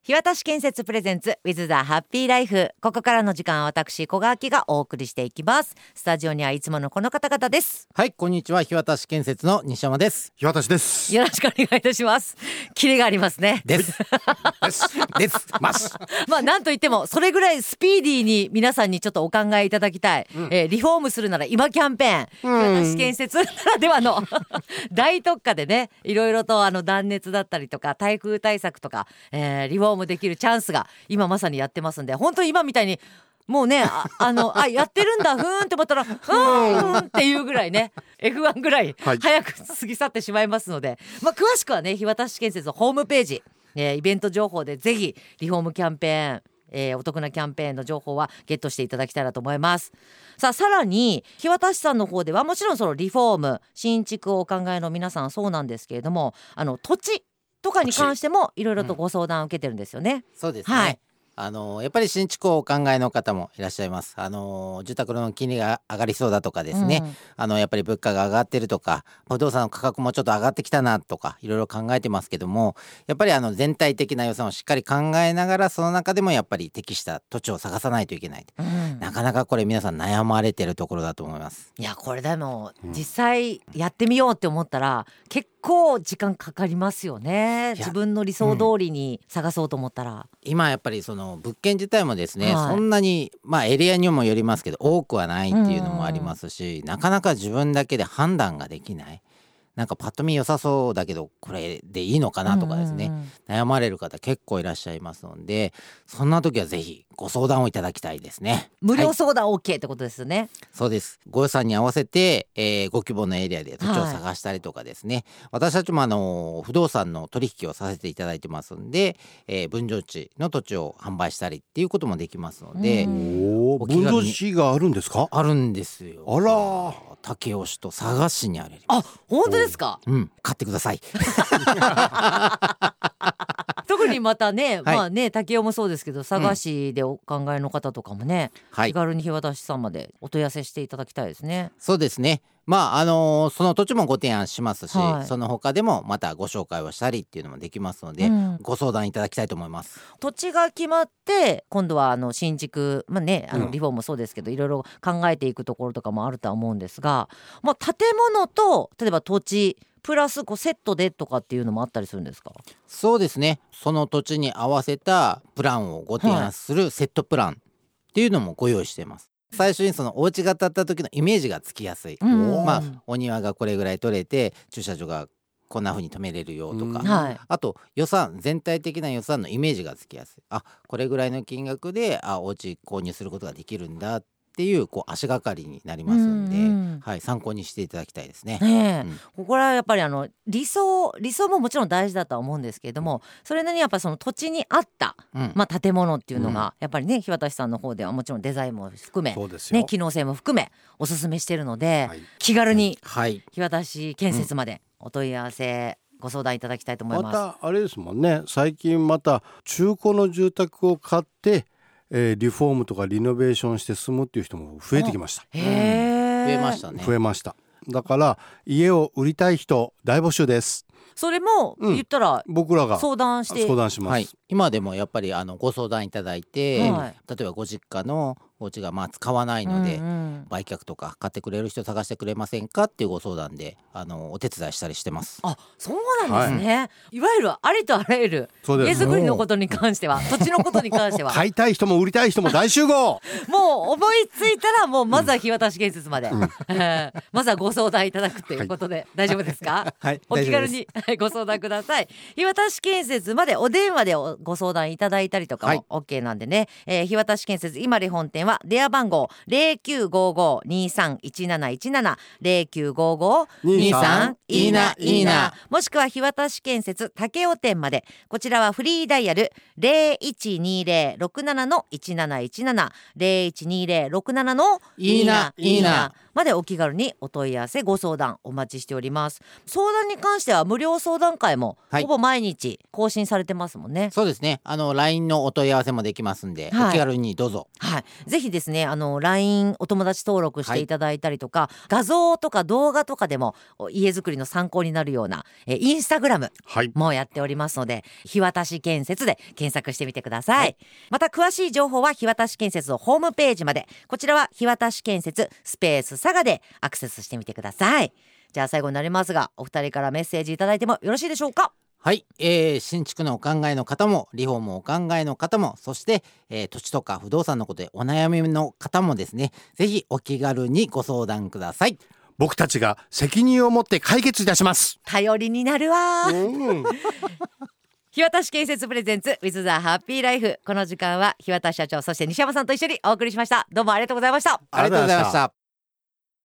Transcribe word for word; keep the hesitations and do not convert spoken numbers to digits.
日渡建設プレゼンツ With the Happy Life。 ここからの時間は私小川明がお送りしていきます。スタジオにはいつものこの方々です。 はい、こんにちは。日渡建設の西山です。 日渡ですよろしくお願いいたします。キレがありますね。 ですですですますまあなんといってもそれぐらいスピーディーに皆さんにちょっとお考えいただきたい、うんえー、リフォームするなら今キャンペーン、日渡建設ならではの大特価でね、いろいろとあの断熱だったりとか台風対策とか、えー、リフォームできるチャンスが今まさにやってますんで、本当に今みたいにもうね あ, あのあやってるんだふーんって思ったらふーんっていうぐらいねエフワン ぐらい早く過ぎ去ってしまいますので、はいまあ、詳しくはね日渡建設のホームページ、えー、イベント情報でぜひリフォームキャンペーン、えー、お得なキャンペーンの情報はゲットしていただきたいなと思います。さあさらに日渡さんの方ではもちろんそのリフォーム新築をお考えの皆さんそうなんですけれども、あの土地とかに関してもいろいろとご相談を受けてるんですよね、うん、 そうですね、 はいあのやっぱり新築をお考えの方もいらっしゃいます。あの住宅の金利が上がりそうだとかですね、うん、あのやっぱり物価が上がってるとか不動産の価格もちょっと上がってきたなとかいろいろ考えてますけども、やっぱりあの全体的な予算をしっかり考えながらその中でもやっぱり適した土地を探さないといけない、うん、なかなかこれ皆さん悩まれてるところだと思います。 いやこれでも実際やってみようって思ったら結構時間かかりますよね。自分の理想通りに探そうと思ったら、うん、 今やっぱりその物件自体もですね、 はい、 そんなにまあエリアにもよりますけど多くはないっていうのもありますし、なかなか自分だけで判断ができない、なんかパッと見良さそうだけどこれでいいのかなとかですね、うんうんうん、悩まれる方結構いらっしゃいますので、そんな時はぜひご相談をいただきたいですね。 無料相談 OK ってことですよね、はい、 そうです。ご予算に合わせて、えー、ご希望のエリアで土地を探したりとかですね、はい、私たちもあの不動産の取引をさせていただいてますんで、えー、分譲地の土地を販売したりっていうこともできますので、 おお分譲地があるんですか？ あるんですよ。 あら武雄市と佐賀市にある。 あ、本当ですか？ うん、買ってください特にまたね、 はい、 まあね武雄もそうですけど佐賀市でお考えの方とかもね、うん、気軽に日渡さんまでお問い合わせしていただきたいですね。 そうですね。まああのー、その土地もご提案しますし、 はい、 その他でもまたご紹介をしたりっていうのもできますので、うん、ご相談いただきたいと思います。 土地が決まって今度はあの新築、まあね、あのリフォームもそうですけど、うん、いろいろ考えていくところとかもあるとは思うんですが、まあ、建物と例えば土地プラスこうセットでとかっていうのもあったりするんですか？ そうですね。その土地に合わせたプランをご提案するセットプランっていうのもご用意しています。最初にそのお家が建った時のイメージがつきやすい、まあ、お庭がこれぐらい取れて駐車場がこんな風に止めれるよとか、 はい、 あと予算全体的な予算のイメージがつきやすい、あこれぐらいの金額であお家購入することができるんだっていうこう足がかりになりますので、うんうんはい、参考にしていただきたいですね。 ねえ、うん、これはやっぱりあの理想理想ももちろん大事だとは思うんですけれども、それなりにやっぱその土地に合った、うんまあ、建物っていうのがやっぱりね日渡さんの方ではもちろんデザインも含め、ね、機能性も含めおすすめしているので、はい、気軽に日渡建設までお問い合わせ、うんご相談いただきたいと思います。 またあれですもんね、最近また中古の住宅を買ってえー、リフォームとかリノベーションして住むっていう人も増えてきました。 へー、 増えましたね。 増えました。だから家を売りたい人大募集です。 それも言ったら、うん、 僕らが相談して相談します、 はい、今でもやっぱりあのご相談いただいて、 はい、 例えばご実家のお家がまあ使わないので、うんうん、売却とか買ってくれる人探してくれませんかっていうご相談であのお手伝いしたりしてます。 あ、そうなんですね、はい、いわゆるありとあらゆる家づくりのことに関しては土地のことに関しては買いたい人も売りたい人も大集合もう思いついたらもうまずは日渡建設まで、うんまずはご相談いただくということで、はい、大丈夫ですか？ はい、 お気軽にご相談ください。日渡建設までお電話でご相談いただいたりとかも OK なんでね、はいえー、日渡建設今里本店は電話番号 ゼロきゅうごご にさんいちなないちなな ゼロきゅうごご にさん いいないいな、もしくは日渡建設武雄店まで、こちらはフリーダイヤル ゼロいちにゼロ ろくなな いちなないちなな ゼロいちにゼロ ろくなな いいないいなまでお気軽にお問い合わせご相談お待ちしております。相談に関しては無料相談会もほぼ毎日更新されてますもんね。 はい、そうそうですね、あの ライン のお問い合わせもできますんで、 はい、 お気軽にどうぞ。 はい、ぜひですね、あの ライン お友達登録していただいたりとか、はい、画像とか動画とかでも家づくりの参考になるようなえインスタグラムもやっておりますので、はい、日渡し建設で検索してみてください、はい、また詳しい情報は日渡し建設のホームページまで、こちらは日渡し建設スペース佐賀でアクセスしてみてください。じゃあ最後になりますが、お二人からメッセージいただいてもよろしいでしょうか。 はい、えー、新築のお考えの方もリフォームお考えの方も、そして、えー、土地とか不動産のことでお悩みの方もですね、ぜひお気軽にご相談ください。 僕たちが責任を持って解決いたします。 頼りになるわ、うん、日渡し建設プレゼンツ with the happy life。 この時間は日渡し社長、そして西山さんと一緒にお送りしました。どうもありがとうございました。 ありがとうございました。